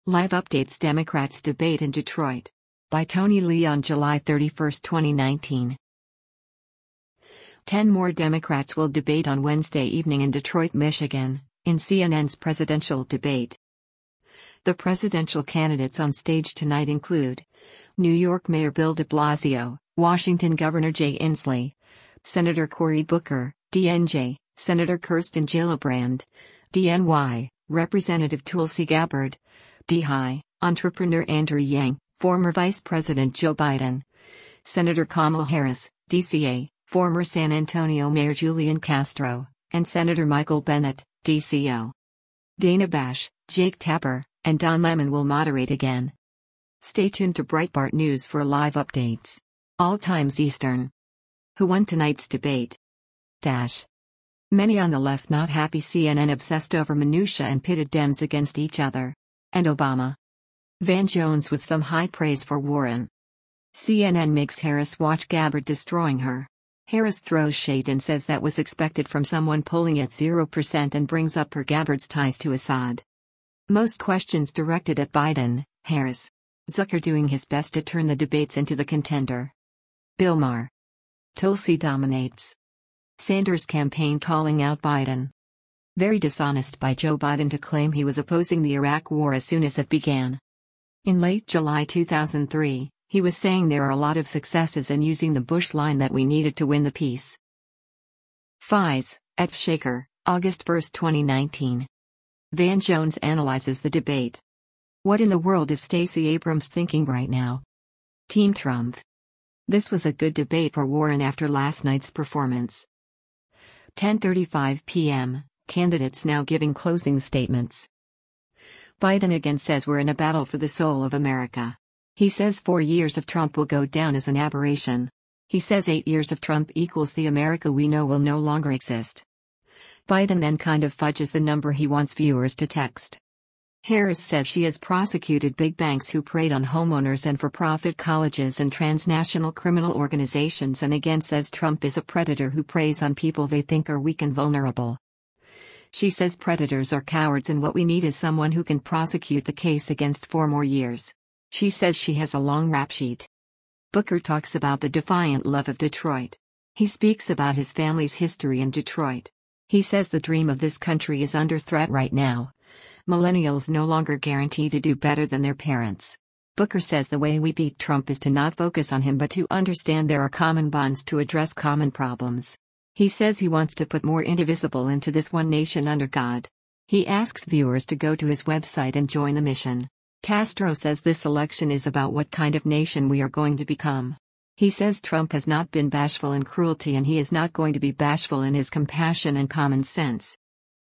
Live updates Democrats debate in Detroit. By Tony Lee on July 31, 2019. 10 more Democrats will debate on Wednesday evening in Detroit, Michigan, in CNN's presidential debate. The presidential candidates on stage tonight include New York Mayor Bill de Blasio, Washington Governor Jay Inslee, Senator Cory Booker, DNJ, Senator Kirsten Gillibrand, DNY, Representative Tulsi Gabbard, DHI, entrepreneur Andrew Yang, former Vice President Joe Biden, Senator Kamala Harris, DCA, former San Antonio Mayor Julian Castro, and Senator Michael Bennet, DCO. Dana Bash, Jake Tapper, and Don Lemon will moderate again. Stay tuned to Breitbart News for live updates. All times Eastern. Who won tonight's debate? Many on the left not happy. CNN obsessed over minutia and pitted Dems against each other. And Obama. Van Jones with some high praise for Warren. CNN makes Harris watch Gabbard destroying her. Harris throws shade and says that was expected from someone polling at 0% and brings up her Gabbard's ties to Assad. Most questions directed at Biden, Harris. Zucker doing his best to turn the debates into the contender. Bill Maher. Tulsi dominates. Sanders campaign calling out Biden. Very dishonest by Joe Biden to claim he was opposing the Iraq War as soon as it began. In late July 2003, he was saying there are a lot of successes and using the Bush line that we needed to win the peace. Fies, F. Shaker, August 1, 2019. Van Jones analyzes the debate. What in the world is Stacey Abrams thinking right now? Team Trump. This was a good debate for Warren after last night's performance. 10:35 p.m. Candidates now giving closing statements. Biden again says we're in a battle for the soul of America. He says 4 years of Trump will go down as an aberration. He says 8 years of Trump equals the America we know will no longer exist. Biden then kind of fudges the number he wants viewers to text. Harris says she has prosecuted big banks who preyed on homeowners and for-profit colleges and transnational criminal organizations, and again says Trump is a predator who preys on people they think are weak and vulnerable. She says predators are cowards and what we need is someone who can prosecute the case against 4 more years. She says she has a long rap sheet. Booker talks about the defiant love of Detroit. He speaks about his family's history in Detroit. He says the dream of this country is under threat right now. Millennials no longer guarantee to do better than their parents. Booker says the way we beat Trump is to not focus on him but to understand there are common bonds to address common problems. He says he wants to put more indivisible into this one nation under God. He asks viewers to go to his website and join the mission. Castro says this election is about what kind of nation we are going to become. He says Trump has not been bashful in cruelty and he is not going to be bashful in his compassion and common sense.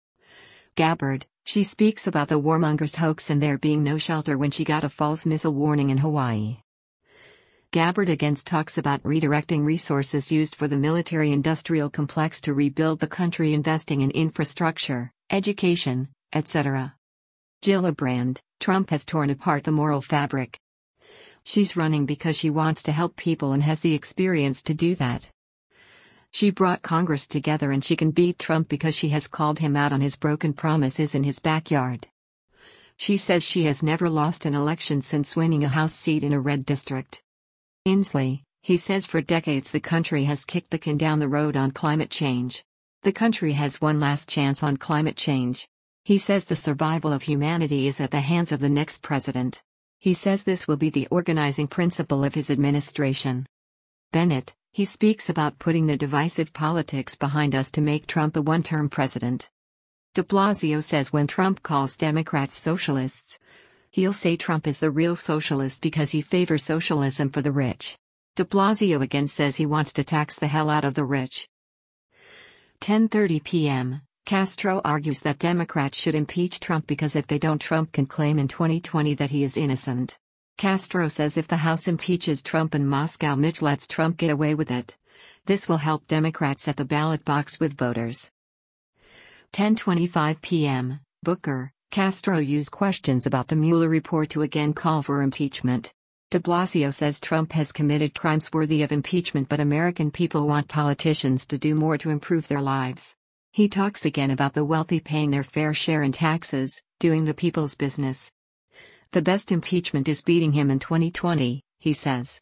Gabbard, she speaks about the warmongers' hoax and there being no shelter when she got a false missile warning in Hawaii. Gabbard again talks about redirecting resources used for the military-industrial complex to rebuild the country, investing in infrastructure, education, etc. Gillibrand, Trump has torn apart the moral fabric. She's running because she wants to help people and has the experience to do that. She brought Congress together and she can beat Trump because she has called him out on his broken promises in his backyard. She says she has never lost an election since winning a House seat in a red district. Inslee, he says for decades the country has kicked the can down the road on climate change. The country has one last chance on climate change. He says the survival of humanity is at the hands of the next president. He says this will be the organizing principle of his administration. Bennett, he speaks about putting the divisive politics behind us to make Trump a one-term president. De Blasio says when Trump calls Democrats socialists, he'll say Trump is the real socialist because he favors socialism for the rich. De Blasio again says he wants to tax the hell out of the rich. 10:30 p.m. Castro argues that Democrats should impeach Trump because if they don't, Trump can claim in 2020 that he is innocent. Castro says if the House impeaches Trump and Moscow Mitch lets Trump get away with it, this will help Democrats at the ballot box with voters. 10:25 p.m. Booker, Castro used questions about the Mueller report to again call for impeachment. De Blasio says Trump has committed crimes worthy of impeachment but American people want politicians to do more to improve their lives. He talks again about the wealthy paying their fair share in taxes, doing the people's business. The best impeachment is beating him in 2020, he says.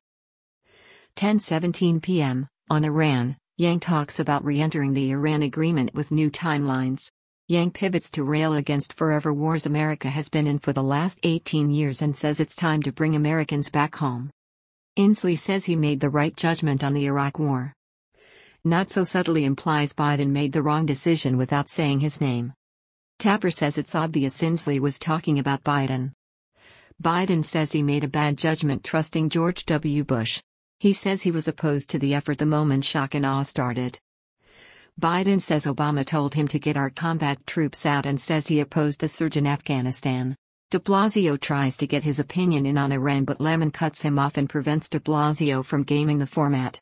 10:17 p.m. On Iran, Yang talks about re-entering the Iran agreement with new timelines. Yang pivots to rail against forever wars America has been in for the last 18 years and says it's time to bring Americans back home. Inslee says he made the right judgment on the Iraq war. Not so subtly implies Biden made the wrong decision without saying his name. Tapper says it's obvious Inslee was talking about Biden. Biden says he made a bad judgment trusting George W. Bush. He says he was opposed to the effort the moment shock and awe started. Biden says Obama told him to get our combat troops out and says he opposed the surge in Afghanistan. De Blasio tries to get his opinion in on Iran but Lemon cuts him off and prevents de Blasio from gaming the format.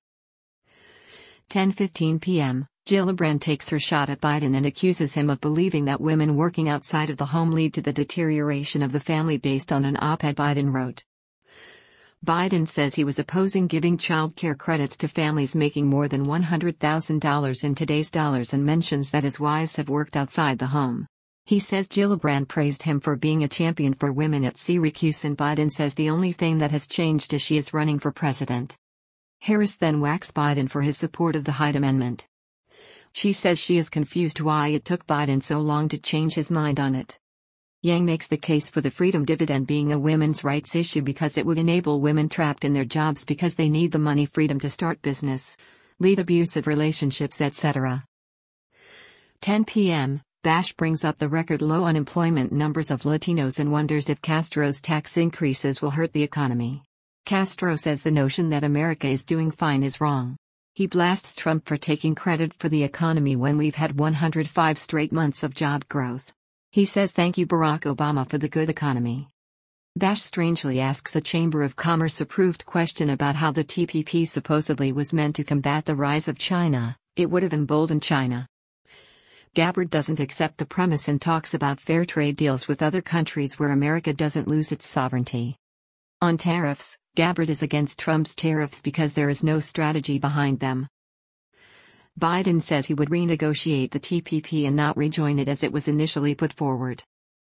10:15 p.m. Gillibrand takes her shot at Biden and accuses him of believing that women working outside of the home lead to the deterioration of the family based on an op-ed Biden wrote. Biden says he was opposing giving child care credits to families making more than $100,000 in today's dollars and mentions that his wives have worked outside the home. He says Gillibrand praised him for being a champion for women at Syracuse and Biden says the only thing that has changed is she is running for president. Harris then whacks Biden for his support of the Hyde Amendment. She says she is confused why it took Biden so long to change his mind on it. Yang makes the case for the freedom dividend being a women's rights issue because it would enable women trapped in their jobs because they need the money freedom to start business, lead abusive relationships, etc. 10 p.m. Bash brings up the record low unemployment numbers of Latinos and wonders if Castro's tax increases will hurt the economy. Castro says the notion that America is doing fine is wrong. He blasts Trump for taking credit for the economy when we've had 105 straight months of job growth. He says thank you Barack Obama for the good economy. Bash strangely asks a Chamber of Commerce approved question about how the TPP supposedly was meant to combat the rise of China. It would have emboldened China. Gabbard doesn't accept the premise and talks about fair trade deals with other countries where America doesn't lose its sovereignty. On tariffs, Gabbard is against Trump's tariffs because there is no strategy behind them. Biden says he would renegotiate the TPP and not rejoin it as it was initially put forward.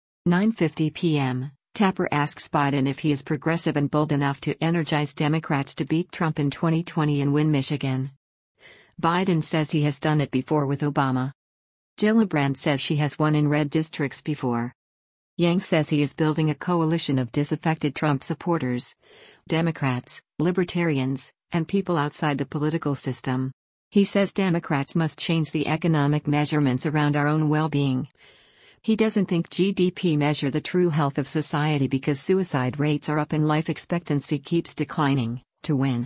9:50 p.m. Tapper asks Biden if he is progressive and bold enough to energize Democrats to beat Trump in 2020 and win Michigan. Biden says he has done it before with Obama. Gillibrand says she has won in red districts before. Yang says he is building a coalition of disaffected Trump supporters, Democrats, libertarians, and people outside the political system. He says Democrats must change the economic measurements around our own well-being. He doesn't think GDP measure the true health of society because suicide rates are up and life expectancy keeps declining, to win.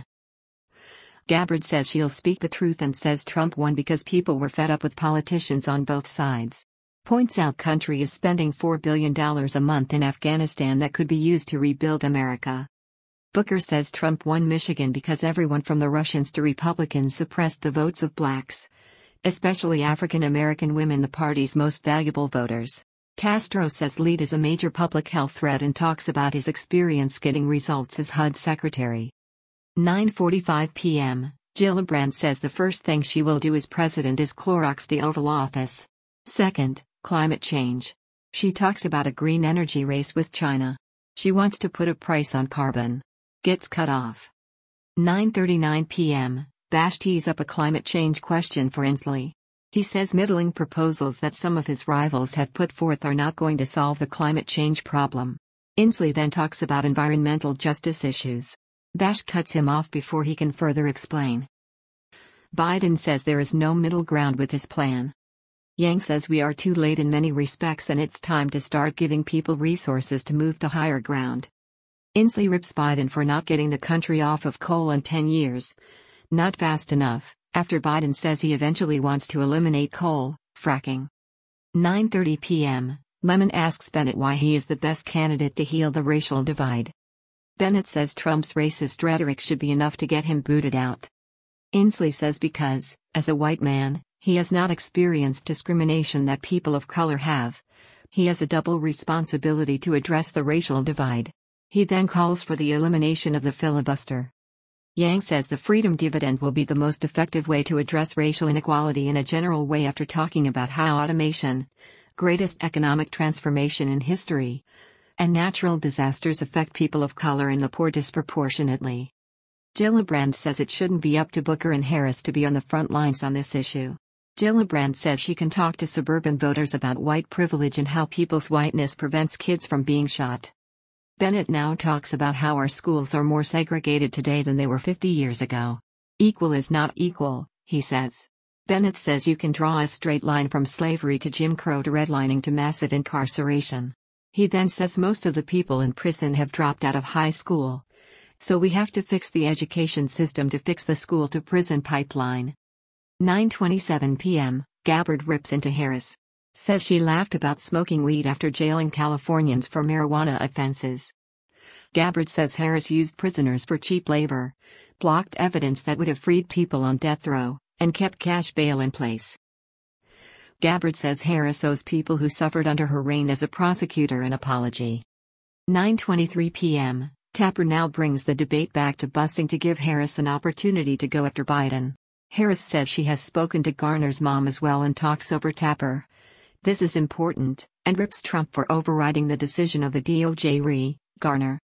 Gabbard says she'll speak the truth and says Trump won because people were fed up with politicians on both sides. Points out country is spending $4 billion a month in Afghanistan that could be used to rebuild America. Booker says Trump won Michigan because everyone from the Russians to Republicans suppressed the votes of blacks, especially African American women, the party's most valuable voters. Castro says lead is a major public health threat and talks about his experience getting results as HUD secretary. 9:45 p.m. Gillibrand says the first thing she will do as president is Clorox the Oval Office. Second, climate change. She talks about a green energy race with China. She wants to put a price on carbon. Gets cut off. 9:39 p.m. Bash tees up a climate change question for Inslee. He says middling proposals that some of his rivals have put forth are not going to solve the climate change problem. Inslee then talks about environmental justice issues. Bash cuts him off before he can further explain. Biden says there is no middle ground with his plan. Yang says we are too late in many respects and it's time to start giving people resources to move to higher ground. Inslee rips Biden for not getting the country off of coal in 10 years. Not fast enough, after Biden says he eventually wants to eliminate coal, fracking. 9:30 p.m. Lemon asks Bennett why he is the best candidate to heal the racial divide. Bennett says Trump's racist rhetoric should be enough to get him booted out. Inslee says because, as a white man, he has not experienced discrimination that people of color have. He has a double responsibility to address the racial divide. He then calls for the elimination of the filibuster. Yang says the freedom dividend will be the most effective way to address racial inequality in a general way after talking about how automation, greatest economic transformation in history, And natural disasters affect people of color and the poor disproportionately. Gillibrand says it shouldn't be up to Booker and Harris to be on the front lines on this issue. Gillibrand says she can talk to suburban voters about white privilege and how people's whiteness prevents kids from being shot. Bennett now talks about how our schools are more segregated today than they were 50 years ago. Equal is not equal, he says. Bennett says you can draw a straight line from slavery to Jim Crow to redlining to massive incarceration. He then says most of the people in prison have dropped out of high school. So we have to fix the education system to fix the school to prison pipeline. 9:27 p.m., Gabbard rips into Harris. Says she laughed about smoking weed after jailing Californians for marijuana offenses. Gabbard says Harris used prisoners for cheap labor, blocked evidence that would have freed people on death row, and kept cash bail in place. Gabbard says Harris owes people who suffered under her reign as a prosecutor an apology. 9:23 p.m., Tapper now brings the debate back to busing to give Harris an opportunity to go after Biden. Harris says she has spoken to Garner's mom as well and talks over Tapper. This is important, and rips Trump for overriding the decision of the DOJ re. Garner.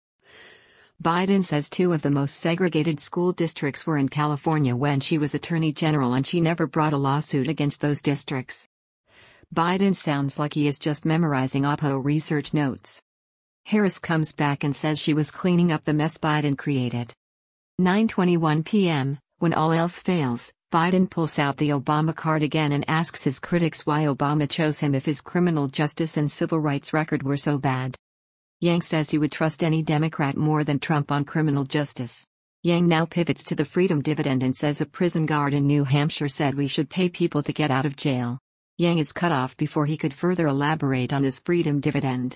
Biden says two of the most segregated school districts were in California when she was Attorney General and she never brought a lawsuit against those districts. Biden sounds like he is just memorizing Oppo research notes. Harris comes back and says she was cleaning up the mess Biden created. 9:21 p.m., when all else fails, Biden pulls out the Obama card again and asks his critics why Obama chose him if his criminal justice and civil rights record were so bad. Yang says he would trust any Democrat more than Trump on criminal justice. Yang now pivots to the freedom dividend and says a prison guard in New Hampshire said we should pay people to get out of jail. Yang is cut off before he could further elaborate on his freedom dividend.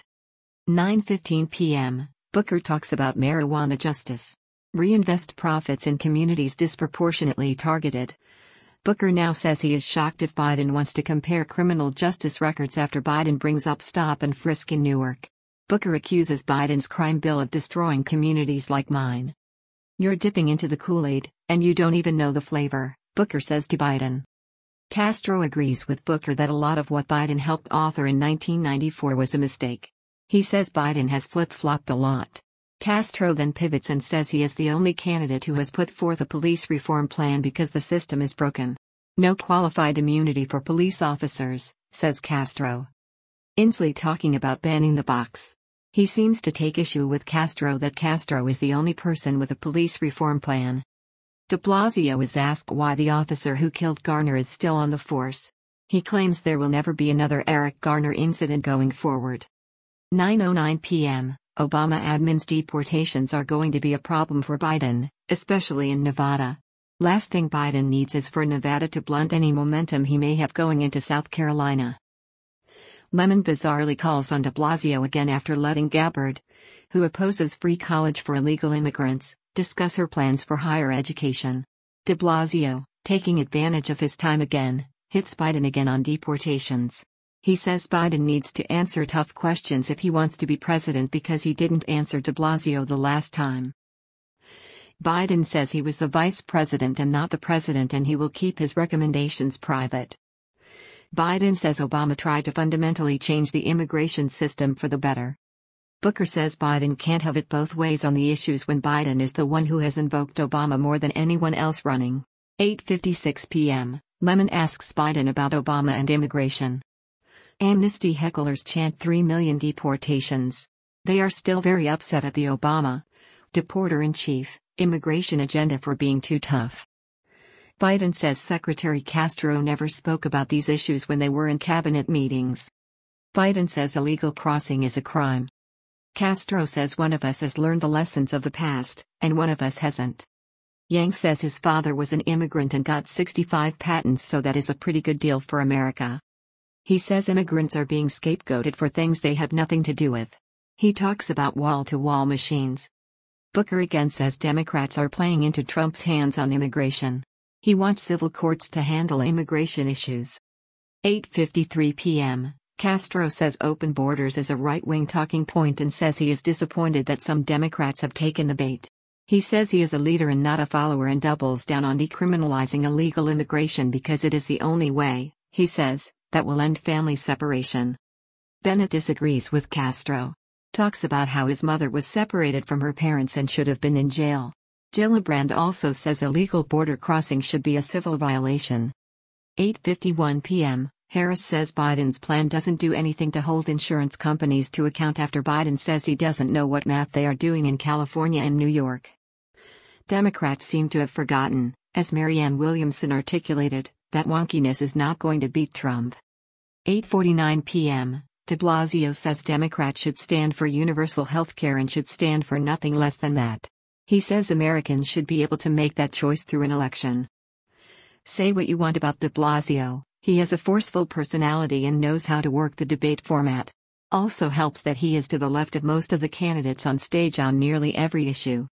9:15 p.m., Booker talks about marijuana justice. Reinvest profits in communities disproportionately targeted. Booker now says he is shocked if Biden wants to compare criminal justice records after Biden brings up stop and frisk in Newark. Booker accuses Biden's crime bill of destroying communities like mine. You're dipping into the Kool-Aid, and you don't even know the flavor, Booker says to Biden. Castro agrees with Booker that a lot of what Biden helped author in 1994 was a mistake. He says Biden has flip-flopped a lot. Castro then pivots and says he is the only candidate who has put forth a police reform plan because the system is broken. No qualified immunity for police officers, says Castro. Inslee talking about banning the box. He seems to take issue with Castro that Castro is the only person with a police reform plan. De Blasio is asked why the officer who killed Garner is still on the force. He claims there will never be another Eric Garner incident going forward. 9:09 p.m. Obama admin's deportations are going to be a problem for Biden, especially in Nevada. Last thing Biden needs is for Nevada to blunt any momentum he may have going into South Carolina. Lemon bizarrely calls on de Blasio again after letting Gabbard, who opposes free college for illegal immigrants, discuss her plans for higher education. De Blasio, taking advantage of his time again, hits Biden again on deportations. He says Biden needs to answer tough questions if he wants to be president because he didn't answer de Blasio the last time. Biden says he was the vice president and not the president and he will keep his recommendations private. Biden says Obama tried to fundamentally change the immigration system for the better. Booker says Biden can't have it both ways on the issues when Biden is the one who has invoked Obama more than anyone else running. 8:56 p.m., Lemon asks Biden about Obama and immigration. Amnesty hecklers chant 3 million deportations. They are still very upset at the Obama, deporter-in-chief, immigration agenda for being too tough. Biden says Secretary Castro never spoke about these issues when they were in cabinet meetings. Biden says illegal crossing is a crime. Castro says one of us has learned the lessons of the past, and one of us hasn't. Yang says his father was an immigrant and got 65 patents, so that is a pretty good deal for America. He says immigrants are being scapegoated for things they have nothing to do with. He talks about wall-to-wall machines. Booker again says Democrats are playing into Trump's hands on immigration. He wants civil courts to handle immigration issues. 8:53 p.m., Castro says open borders is a right-wing talking point and says he is disappointed that some Democrats have taken the bait. He says he is a leader and not a follower and doubles down on decriminalizing illegal immigration because it is the only way, he says, that will end family separation. Bennett disagrees with Castro. talks about how his mother was separated from her parents and should have been in jail. Gillibrand also says illegal border crossing should be a civil violation. 8:51 p.m. Harris says Biden's plan doesn't do anything to hold insurance companies to account after Biden says he doesn't know what math they are doing in California and New York. Democrats seem to have forgotten, as Marianne Williamson articulated, that wonkiness is not going to beat Trump. 8:49 p.m. De Blasio says Democrats should stand for universal health care and should stand for nothing less than that. He says Americans should be able to make that choice through an election. Say what you want about de Blasio, he has a forceful personality and knows how to work the debate format. Also helps that he is to the left of most of the candidates on stage on nearly every issue.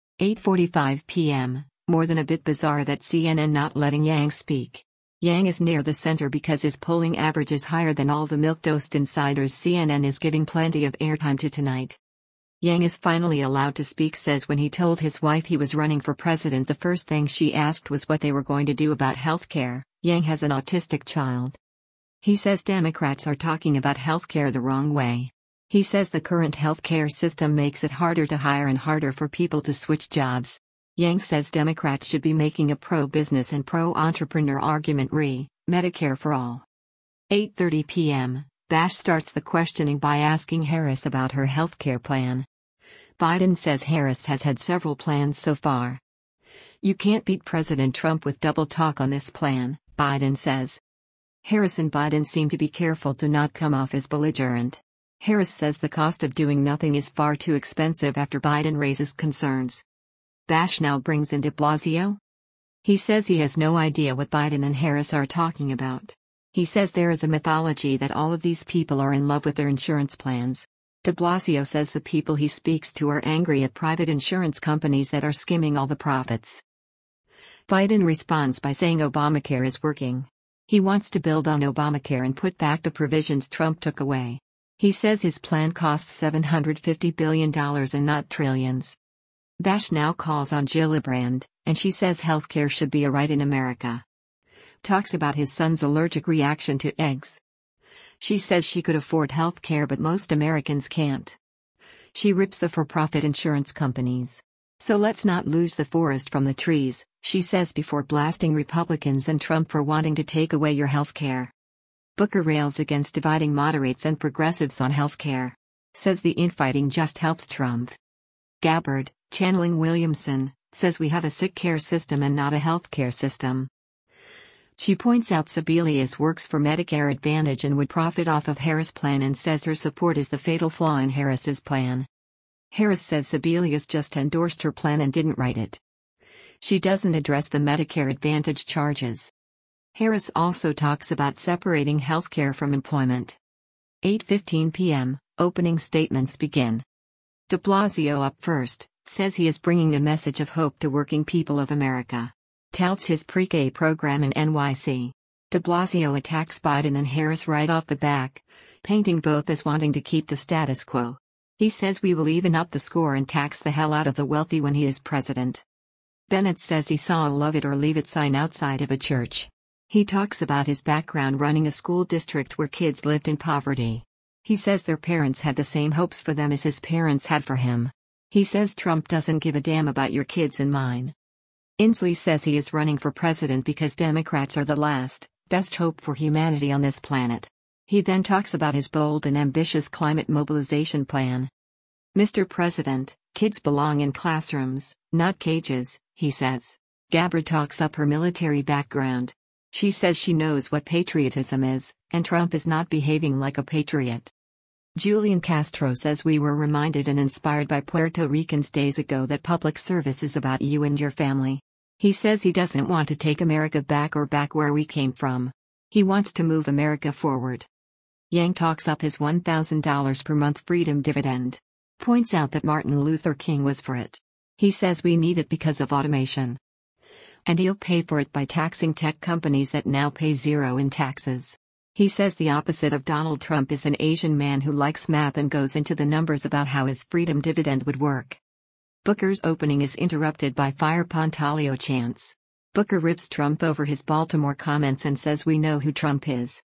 8:45 p.m. More than a bit bizarre that CNN not letting Yang speak. Yang is near the center because his polling average is higher than all the milquetoast insiders CNN is giving plenty of airtime to tonight. Yang is finally allowed to speak, says when he told his wife he was running for president the first thing she asked was what they were going to do about healthcare. Yang has an autistic child. He says Democrats are talking about healthcare the wrong way. He says the current healthcare system makes it harder to hire and harder for people to switch jobs. Yang says Democrats should be making a pro-business and pro-entrepreneur argument re Medicare for all. 8:30 p.m. Bash starts the questioning by asking Harris about her healthcare plan. Biden says Harris has had several plans so far. You can't beat President Trump with double talk on this plan, Biden says. Harris and Biden seem to be careful to not come off as belligerent. Harris says the cost of doing nothing is far too expensive after Biden raises concerns. Bash now brings in de Blasio. He says he has no idea what Biden and Harris are talking about. He says there is a mythology that all of these people are in love with their insurance plans. De Blasio says the people he speaks to are angry at private insurance companies that are skimming all the profits. Biden responds by saying Obamacare is working. He wants to build on Obamacare and put back the provisions Trump took away. He says his plan costs $750 billion and not trillions. Bash now calls on Gillibrand, and she says healthcare should be a right in America. Talks about his son's allergic reaction to eggs. She says she could afford healthcare but most Americans can't. She rips the for-profit insurance companies. So let's not lose the forest from the trees, she says before blasting Republicans and Trump for wanting to take away your healthcare. Booker rails against dividing moderates and progressives on healthcare. Says the infighting just helps Trump. Gabbard, channeling Williamson, says we have a sick care system and not a healthcare system. She points out Sebelius works for Medicare Advantage and would profit off of Harris' plan and says her support is the fatal flaw in Harris's plan. Harris says Sebelius just endorsed her plan and didn't write it. She doesn't address the Medicare Advantage charges. Harris also talks about separating healthcare from employment. 8:15 p.m., opening statements begin. De Blasio up first, says he is bringing a message of hope to working people of America. Touts his pre-K program in NYC. De Blasio attacks Biden and Harris right off the back, painting both as wanting to keep the status quo. He says we will even up the score and tax the hell out of the wealthy when he is president. Bennett says he saw a love it or leave it sign outside of a church. He talks about his background running a school district where kids lived in poverty. He says their parents had the same hopes for them as his parents had for him. He says Trump doesn't give a damn about your kids and mine. Inslee says he is running for president because Democrats are the last, best hope for humanity on this planet. He then talks about his bold and ambitious climate mobilization plan. Mr. President, kids belong in classrooms, not cages, he says. Gabbard talks up her military background. She says she knows what patriotism is, and Trump is not behaving like a patriot. Julian Castro says we were reminded and inspired by Puerto Ricans days ago that public service is about you and your family. He says he doesn't want to take America back or back where we came from. He wants to move America forward. Yang talks up his $1,000 per month freedom dividend. Points out that Martin Luther King was for it. He says we need it because of automation. And he'll pay for it by taxing tech companies that now pay zero in taxes. He says the opposite of Donald Trump is an Asian man who likes math and goes into the numbers about how his freedom dividend would work. Booker's opening is interrupted by Fire Pontalio chants. Booker rips Trump over his Baltimore comments and says we know who Trump is.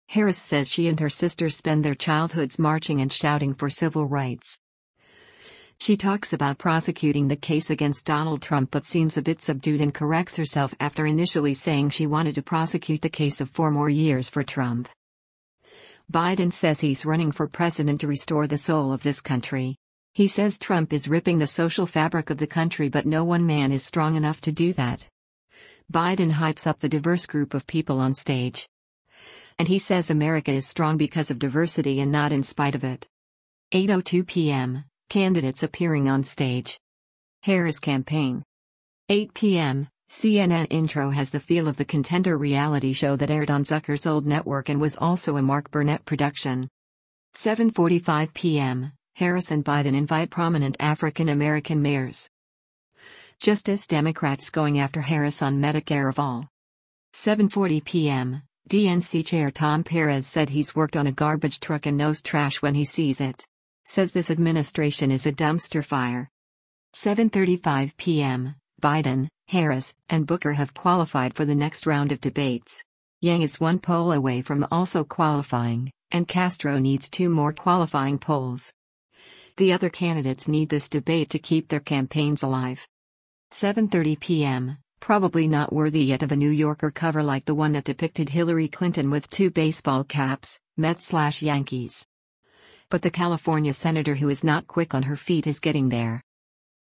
Harris says she and her sister spend their childhoods marching and shouting for civil rights. She talks about prosecuting the case against Donald Trump but seems a bit subdued and corrects herself after initially saying she wanted to prosecute the case of 4 more years for Trump. Biden says he's running for president to restore the soul of this country. He says Trump is ripping the social fabric of the country, but no one man is strong enough to do that. Biden hypes up the diverse group of people on stage. And he says America is strong because of diversity and not in spite of it. 8:02 p.m. Candidates appearing on stage. Harris campaign. 8 p.m. CNN intro has the feel of the Contender reality show that aired on Zucker's old network and was also a Mark Burnett production. 7:45 p.m. Harris and Biden invite prominent African American mayors. Just as Democrats going after Harris on Medicare of all. 7:40 p.m. DNC Chair Tom Perez said he's worked on a garbage truck and knows trash when he sees it. Says this administration is a dumpster fire. 7:35 p.m. Biden, Harris, and Booker have qualified for the next round of debates. Yang is 1 poll away from also qualifying, and Castro needs 2 more qualifying polls. The other candidates need this debate to keep their campaigns alive. 7:30 p.m. Probably not worthy yet of a New Yorker cover like the one that depicted Hillary Clinton with 2 baseball caps, Mets/Yankees. But the California senator who is not quick on her feet is getting there.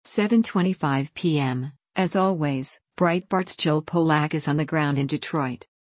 7:25 p.m. As always, Breitbart's Joel Pollack is on the ground in Detroit.